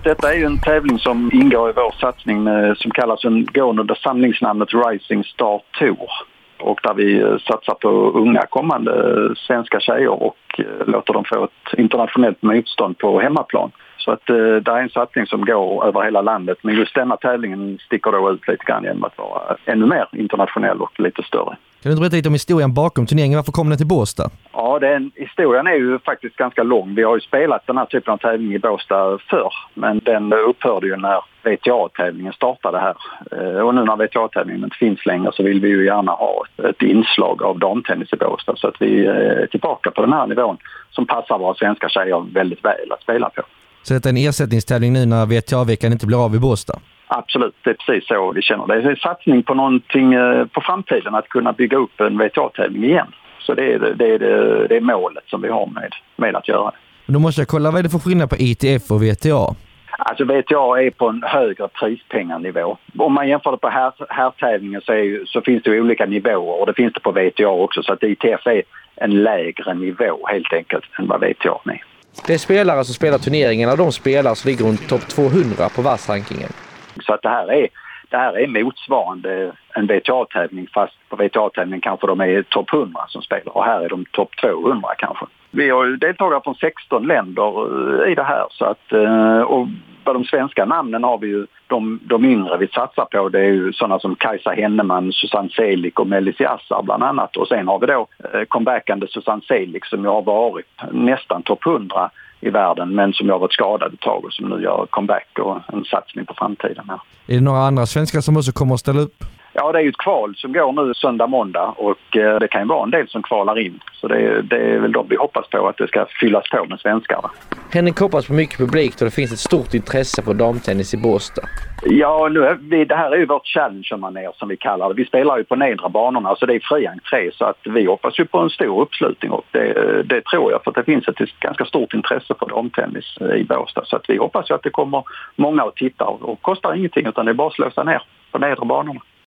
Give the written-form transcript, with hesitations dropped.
Detta är ju en tävling som ingår i vår satsning som kallas går under samlingsnamnet Rising Star Tour. Och där vi satsar på unga kommande svenska tjejer och låter dem få ett internationellt motstånd på hemmaplan. Så att det är en satsning som går över hela landet. Men just denna tävlingen sticker då ut lite grann genom att vara ännu mer internationell och lite större. Kan du berätta lite om historien bakom turneringen? Varför kom den till Båstad? Ja, historien är ju faktiskt ganska lång. Vi har ju spelat den här typen av tävling i Båstad förr. Men den upphörde ju när VTA-tävlingen startade här. Och nu när VTA-tävlingen inte finns längre så vill vi ju gärna ha ett inslag av damtennis i Båstad. Så att vi är tillbaka på den här nivån som passar våra svenska tjejer väldigt väl att spela på. Så det är en ersättningstävling nu när VTA-veckan inte blir av i Båstad? Absolut, det är precis så vi känner. Det är en satsning på någonting på framtiden att kunna bygga upp en VTA-tävling igen. Så det är målet som vi har med att göra. Men då måste jag kolla, vad är det för skillnad på ITF och VTA? Alltså VTA är på en högre prispengarnivå. Om man jämför det på herrtävlingen så finns det olika nivåer och det finns det på VTA också. Så att ITF är en lägre nivå helt enkelt än vad VTA är. Det är spelare som spelar turneringen och de spelare som ligger runt topp 200 på världsrankingen. Så att det här är motsvarande en VTA-tävling, fast på VTA-tävlingen kanske de är topp 100 som spelar och här är de topp 200 kanske. Vi har ju deltagare från 16 länder i det här så att, och på de svenska namnen har vi ju de yngre vi satsar på. Det är ju sådana som Kajsa Henneman, Susanne Selig och Melis Yassar bland annat. Och sen har vi då comebackande Susanne Selig som ju har varit nästan topp 100 i världen men som jag har varit skadad ett tag och som nu gör comeback och en satsning på framtiden här. Är det några andra svenskar som också kommer att ställa upp? Ja, det är ju ett kval som går nu söndag, måndag och det kan ju vara en del som kvalar in. Så det är väl de vi hoppas på att det ska fyllas på med svenskar. Henrik hoppas på mycket publik och det finns ett stort intresse för damtennis i Båstad. Ja, det här är ju vårt challenge-manér som vi kallar det. Vi spelar ju på nedre banorna så det är fri entré så att vi hoppas ju på en stor uppslutning och det tror jag för att det finns ett ganska stort intresse för damtennis i Båstad. Så att vi hoppas ju att det kommer många att titta och kostar ingenting utan det är bara att slå sig ner på nedre banorna.